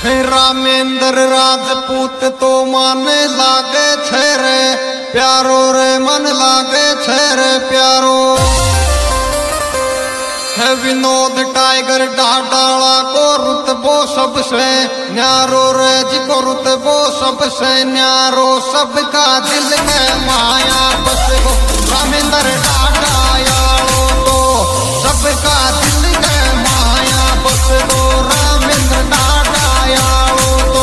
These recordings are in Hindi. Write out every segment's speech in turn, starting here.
रामेंद्र राजपूत तो माने लागे छे रे प्यारो रे मन लागे छे रे प्यारो है विनोद टाइगर डाडाला को रुतबो सबसे न्यारो रे जी को रुतबो सबसे न्यारो सबका दिल में माया बस गो रामेंद्र डाडायालो तो सबका दिल में माया बस गो रामेंद्र डाडायालो तो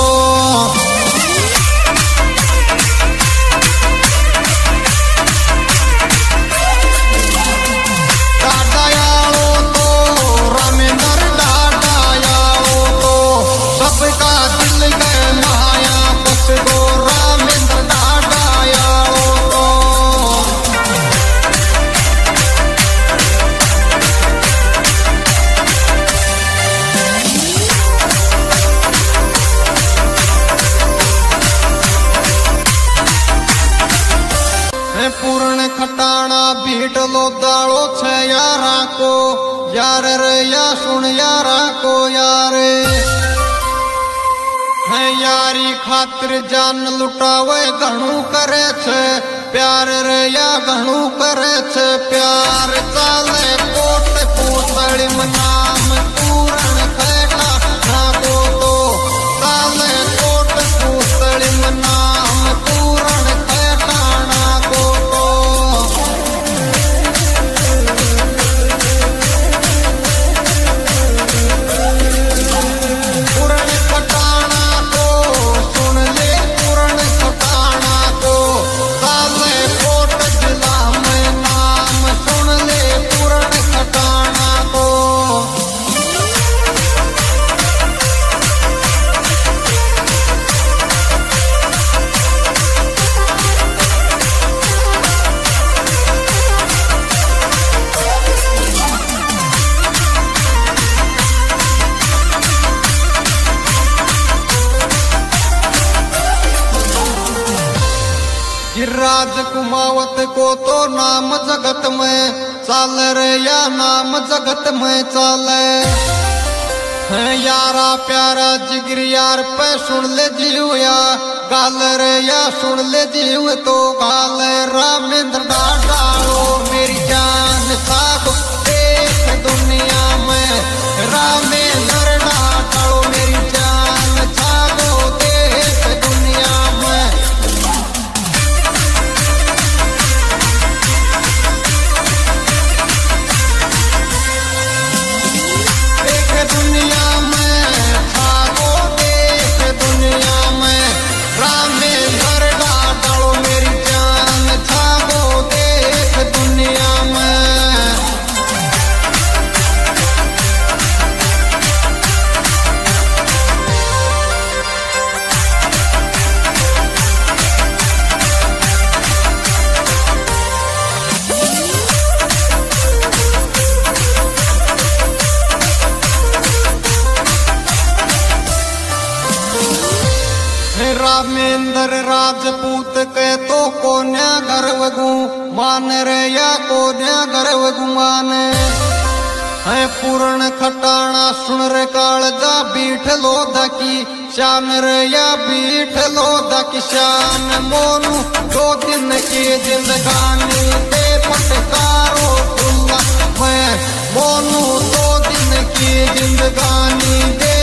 पूर्ण खटाना भीट लो दाड़ो छे यारा को यार रे या सुन यारा को यार है यारी खातिर जान लुटावे घणू करे छे प्यार रे या घणू करे छे प्यार चाले कोट पूतड़ी नाम पूर्ण खेटा ना को तो चाले कोट पूतड़ी नाम पूर्ण खेटा ना को गिरिराज कुमावत को तो नाम जगत में चाल रे या नाम जगत में चाले है यारा प्यारा जिगर यार पे सुन ले जीव या गाल रे या सुन ले जीव तो गाल रामेंद्र डाडालो मेरी जान सागो देख दुनिया में रामेंद्र डाडालो मेरी जान सागो देख दुनिया में दुनिया में भागो देश दुनिया में रामेंद्र डाडालो मेरी जान भागो देश दुनिया में रामेंद्र राजपूत के तो कोन्या गर्वगु मान रे या कोन्या गर्वगु मान है पूर्ण खटाना सुन रे कालजा बीठ लो धकी शान रे या बीठ लो धकी शान मोनू दो दिन की जिंदगानी दे पटकारो खुला है मोनू दो दिन की जिंदगानी दे